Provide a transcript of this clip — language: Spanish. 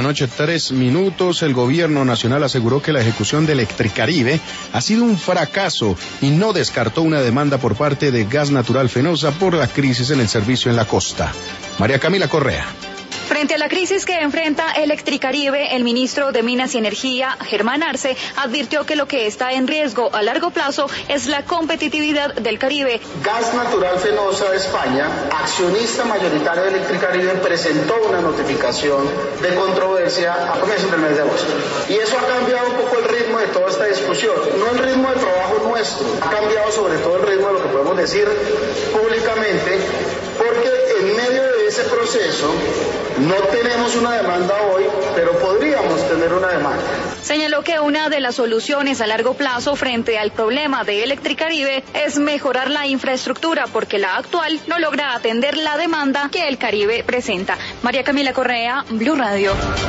noche, 3 minutos. El gobierno nacional aseguró que la ejecución de Electricaribe ha sido un fracaso y no descartó una demanda por parte de Gas Natural Fenosa por la crisis en el servicio en la costa. María Camila Correa. Frente a la crisis que enfrenta Electricaribe, el ministro de Minas y Energía, Germán Arce, advirtió que lo que está en riesgo a largo plazo es la competitividad del Caribe. Gas Natural Fenosa de España, accionista mayoritario de Electricaribe, presentó una notificación de controversia a comienzos del mes de agosto. Y eso ha cambiado un poco el ritmo de toda esta discusión. No el ritmo de trabajo nuestro, ha cambiado sobre todo el ritmo de lo que podemos decir públicamente, porque en medio de ese proceso no tenemos una demanda hoy, pero podríamos tener una demanda. Señaló que una de las soluciones a largo plazo frente al problema de Electricaribe es mejorar la infraestructura, porque la actual no logra atender la demanda que el Caribe presenta. María Camila Correa, Blue Radio.